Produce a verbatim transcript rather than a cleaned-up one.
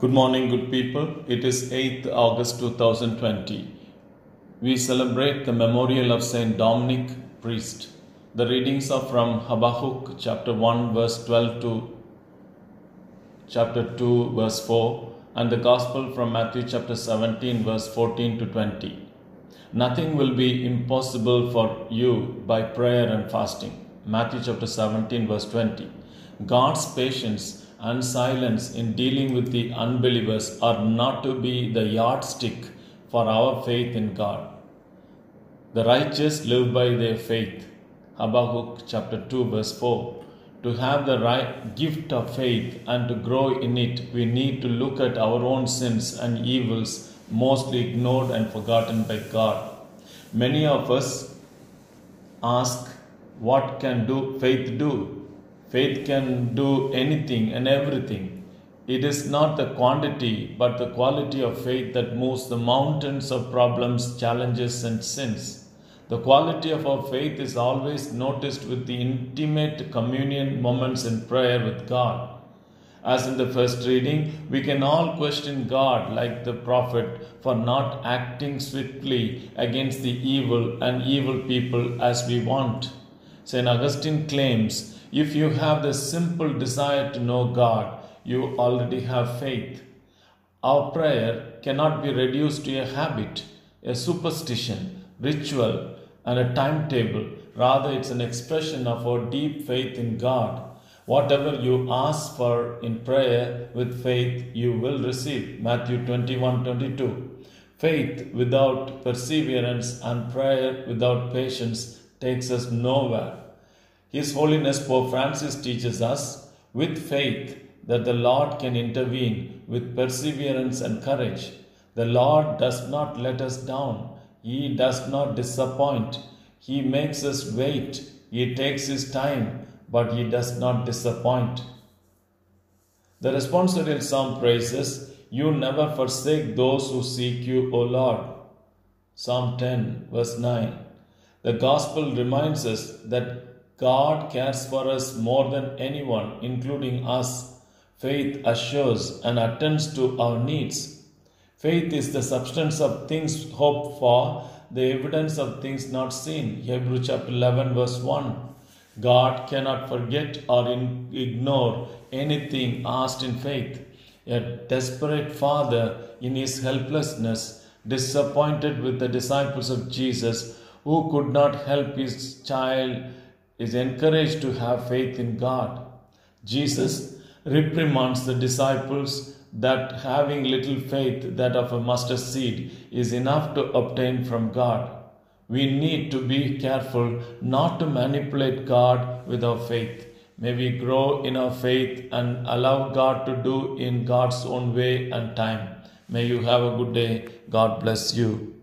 Good morning, good people. It is eighth August two thousand twenty. We celebrate the memorial of Saint Dominic, priest. The readings are from Habakkuk chapter one, verse twelve to chapter two, verse four, and the Gospel from Matthew chapter seventeen, verse fourteen to twenty. Nothing will be impossible for you by prayer and fasting. Matthew chapter seventeen, verse twenty. God's patience and silence in dealing with the unbelievers are not to be the yardstick for our faith in God. The righteous live by their faith. Habakkuk chapter two, verse four. To have the right gift of faith and to grow in it, we need to look at our own sins and evils mostly ignored and forgotten by God. Many of us ask, what can do faith do? Faith can do anything and everything. It is not the quantity but the quality of faith that moves the mountains of problems, challenges, and sins. The quality of our faith is always noticed with the intimate communion moments in prayer with God. As in the first reading, we can all question God like the prophet for not acting swiftly against the evil and evil people as we want. Saint Augustine claims, if you have the simple desire to know God, you already have faith. Our prayer cannot be reduced to a habit, a superstition, ritual, and a timetable. Rather, it's an expression of our deep faith in God. Whatever you ask for in prayer with faith, you will receive. Matthew twenty-one twenty-two. Faith without perseverance and prayer without patience takes us nowhere. His Holiness Pope Francis teaches us, with faith, that the Lord can intervene with perseverance and courage. The Lord does not let us down. He does not disappoint. He makes us wait. He takes His time, but He does not disappoint. The responsorial psalm praises, you never forsake those who seek you, O Lord. Psalm ten, verse nine. The Gospel reminds us that God cares for us more than anyone, including us. Faith assures and attends to our needs. Faith is the substance of things hoped for, the evidence of things not seen. Hebrews chapter eleven, verse one. God cannot forget or in- ignore anything asked in faith. A desperate father, in his helplessness, disappointed with the disciples of Jesus, who could not help his child, is encouraged to have faith in God. Jesus reprimands the disciples that having little faith, that of a mustard seed, is enough to obtain from God. We need to be careful not to manipulate God with our faith. May we grow in our faith and allow God to do in God's own way and time. May you have a good day. God bless you.